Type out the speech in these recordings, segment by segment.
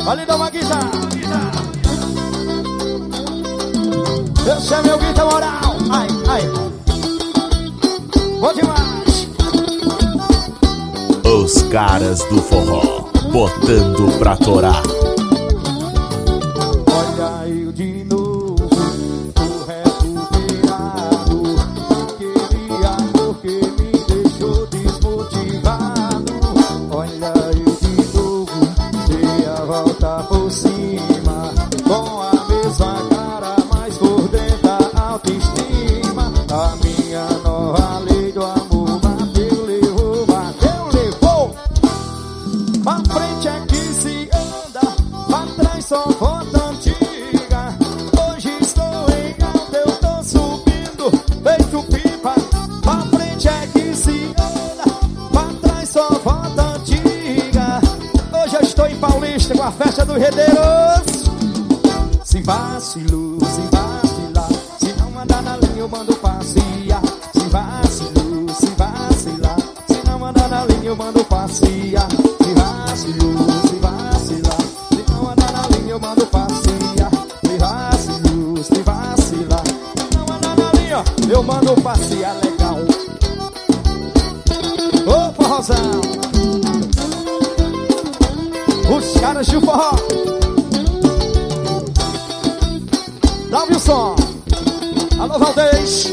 Vale dar uma guitarra. Esse é meu guitarra moral. Ai, ai. Bom demais. Os caras do forró, botando pra torar. Olha eu de novo, tô recuperado. Aquele amor que me deixou desmotivado. Olha eu de novo, dei a volta por cima. Com a mesma cara, mas por dentro a autoestima. A minha nova lei do amor bateu, levou, bateu, levou. Pra frente é que se anda, pra trás só volta antiga. Hoje estou em alta, eu tô subindo, feito pipa. Pra frente é que se anda, pra trás só volta antiga. Hoje eu estou em Paulista com a festa dos Redeiros. Se vacilo, se vacilar, se não andar na linha eu mando passear. Se vacilo, se vacilar, se não andar na linha eu mando passear. Se vacilo, se vacilar, se não andar na linha eu mando passear. Se vacilo, se vacilar, se não andar na linha eu mando passear. Legal. Ô forrozão, os caras do forró. Dá o som. Alô Valdez.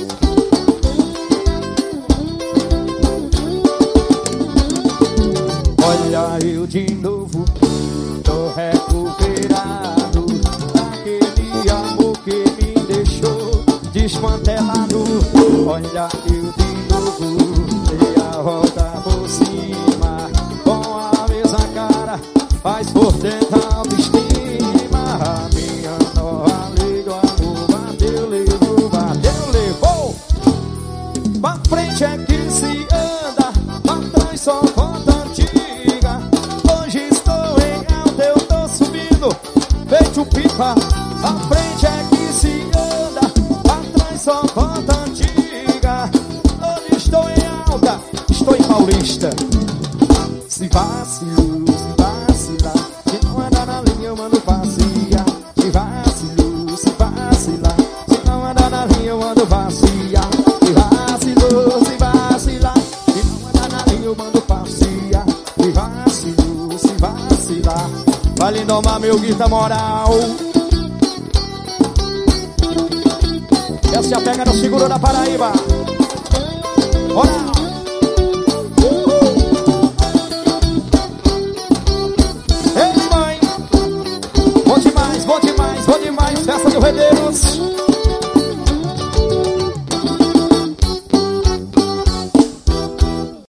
Olha eu de novo, tô recuperado. Aquele amor que me deixou desmantelado. Olha eu de novo, dei a volta por cima. Com a mesma cara, faz por dentro a autoestima. A minha nova lei do amor bateu, levou, bateu, levou. Pra frente é que se anda, pra trás só volta antiga. Hoje estou em alta, eu tô subindo, feito pipa. Pra frente é que se anda, pra trás só volta antiga. Hoje estou em alta, estou em Paulista. Se vacilo, se vacilar, se não andar na linha eu mando passear. Se vacilo, se vacilar, se não andar na linha eu mando passear. Se vacilo, se vacilar, se não andar na linha eu mando passear. Se vacilo, se vacilar, vai lindomar meu guitarra moral. Essa é a pega no seguro da Paraíba. Moral. Ei mãe, bom demais, bom demais, bom demais. Festa dos Redeiros.